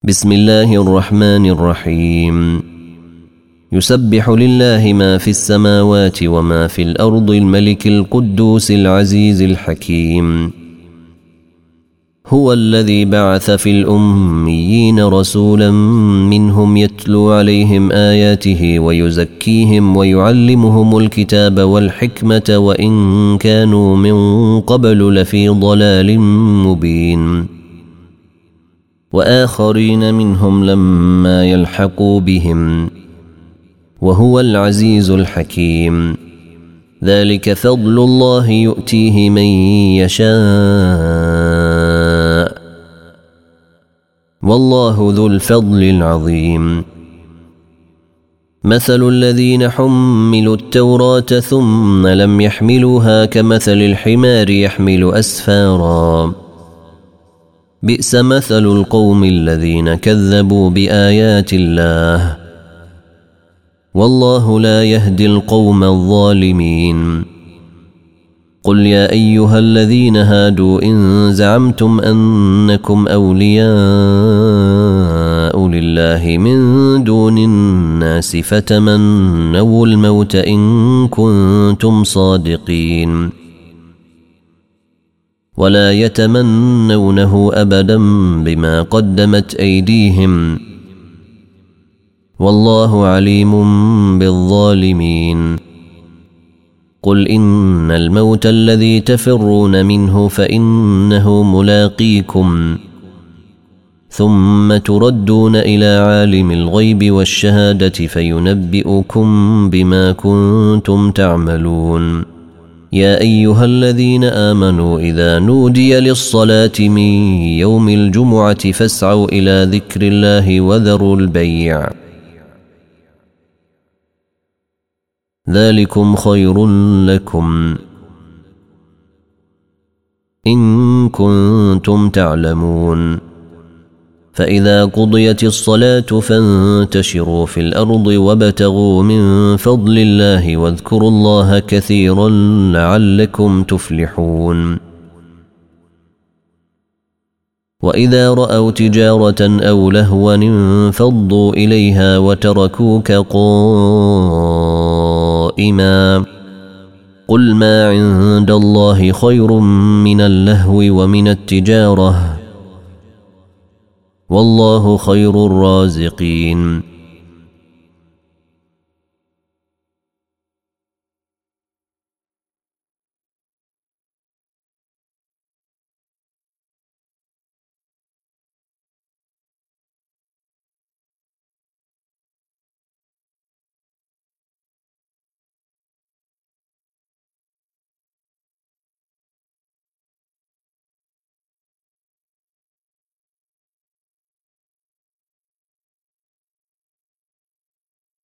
بسم الله الرحمن الرحيم. يسبح لله ما في السماوات وما في الأرض الملك القدوس العزيز الحكيم. هو الذي بعث في الأميين رسولا منهم يتلو عليهم آياته ويزكيهم ويعلمهم الكتاب والحكمة وإن كانوا من قبل لفي ضلال مبين، وآخرين منهم لما يلحقوا بهم، وهو العزيز الحكيم. ذلك فضل الله يؤتيه من يشاء، والله ذو الفضل العظيم. مثل الذين حملوا التوراة ثم لم يحملوها كمثل الحمار يحمل أسفارا، بئس مثل القوم الذين كذبوا بآيات الله، والله لا يهدي القوم الظالمين. قل يا أيها الذين هادوا إن زعمتم أنكم أولياء لله من دون الناس فتمنوا الموت إن كنتم صادقين، ولا يتمنونه أبدا بما قدمت أيديهم، والله عليم بالظالمين. قل إن الموت الذي تفرون منه فإنه ملاقيكم، ثم تردون إلى عالم الغيب والشهادة فينبئكم بما كنتم تعملون. يا أيها الذين آمنوا إذا نودي للصلاة من يوم الجمعة فاسعوا إلى ذكر الله وذروا البيع، ذلكم خير لكم إن كنتم تعلمون. فإذا قضيت الصلاة فانتشروا في الأرض وابتغوا من فضل الله واذكروا الله كثيرا لعلكم تفلحون. وإذا رأوا تجارة أو لهوا انفضوا إليها وتركوك قائما، قل ما عند الله خير من اللهو ومن التجارة، والله خير الرازقين.